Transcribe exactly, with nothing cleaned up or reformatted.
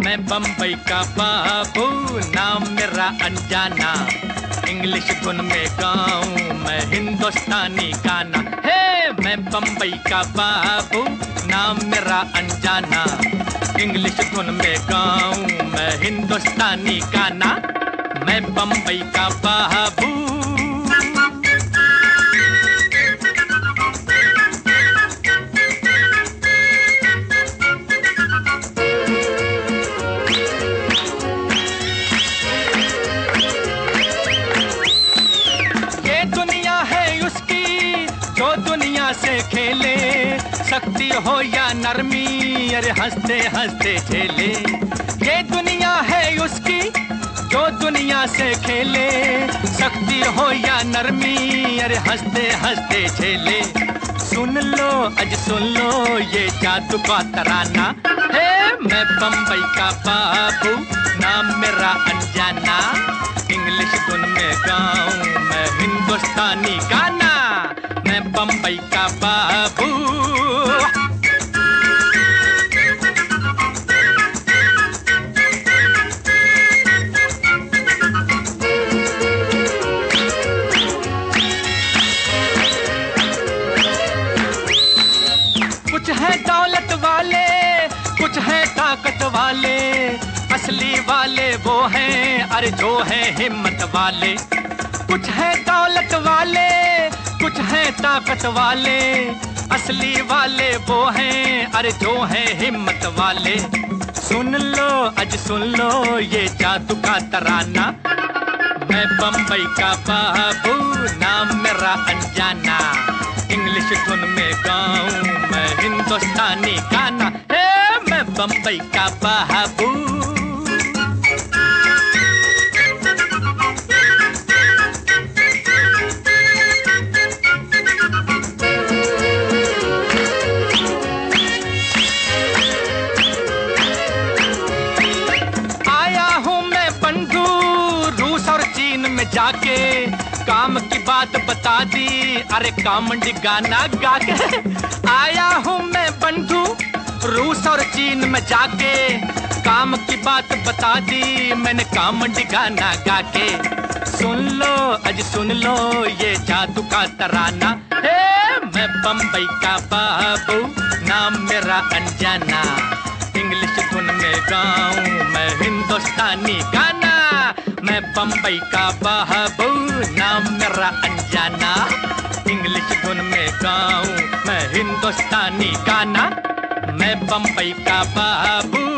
मैं बम्बई का बाबू, नाम मेरा अनजाना। इंग्लिश धुन में गाऊं मैं हिंदुस्तानी गाना। हे मैं बम्बई का बाबू, नाम मेरा अनजाना। इंग्लिश धुन में गाऊं मैं हिंदुस्तानी गाना। मैं बम्बई का बाबू। से खेले, शक्ति हो या नरमी, अरे हंसते हंसते झेले। ये दुनिया है उसकी जो दुनिया से खेले, शक्ति हो या नरमी, अरे हंसते हंसते झेले। सुन लो अज सुन लो ये जादू का तराना। हे मैं बम्बई का बाबू, नाम मेरा अनजाना। इंग्लिश धुन में गाऊं मैं हिंदुस्तानी गाना। मैं बम्बई का बाबू। कुछ है दौलत वाले, कुछ है ताकत वाले, असली वाले वो हैं अरे जो है हिम्मत वाले। कुछ है दौलत वाले, कुछ है ताकत वाले, असली वाले वो हैं अरे जो है हिम्मत वाले। सुन लो अज सुन लो ये जादू का तराना। मैं बम्बई का बाबू, नाम मेरा अनजाना। इंग्लिश धुन में गाऊं मैं हिंदुस्तानी गाना। हे मैं बम्बई का बाबू। जाके काम की बात बता दी, अरे कामंडी गाना गा के। आया हूँ मैं बंधु रूस और चीन में जाके, काम की बात बता दी मैंने कामंडी गाना गा के। सुन लो अज सुन लो ये जादू का तराना। हे मैं बम्बई का बाबू, नाम मेरा अनजाना। इंग्लिश धुन में गाऊं मैं हिंदुस्तानी गाना। मैं बम्बई का बाबू, नाम मेरा अनजाना। इंग्लिश धुन में गाऊं मैं हिंदुस्तानी गाना। मैं बम्बई का बाबू।